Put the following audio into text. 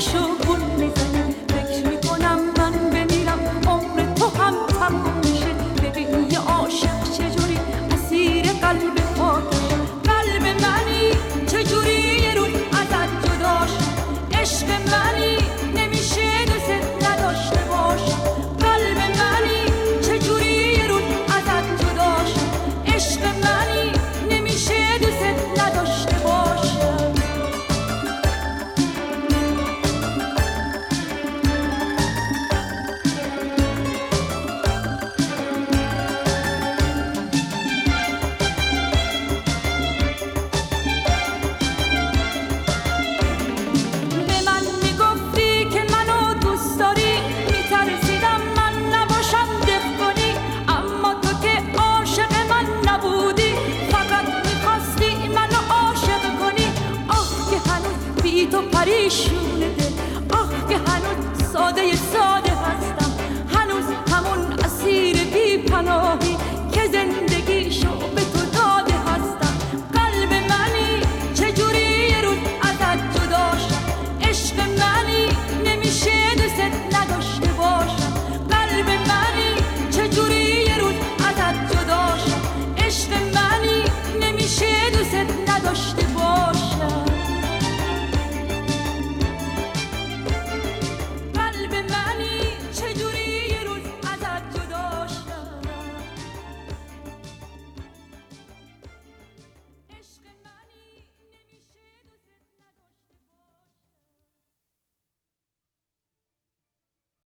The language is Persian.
دلشو گل میزنه. فکر میکنم من بمیرم عمر تو هم تموم میشه. ببین یه عاشق چجوری اسیر قلب پاکشه. قلب منی چجوری یه روز ازت جداش. عشق منی نمیشه دوست نداشته باش. قلب منی چجوری یه روز ازت جداش. عشق منی نمیشه دوست نداشته باش. به من میگفتی که منو دوست داری، میترسیدم من نباشم دفگونی. اما تو که عاشق من نبودی، فقط میخواستی منو عاشق کنی. آه که هنوز بی تو پریشونه دل، آه که هنوز ساده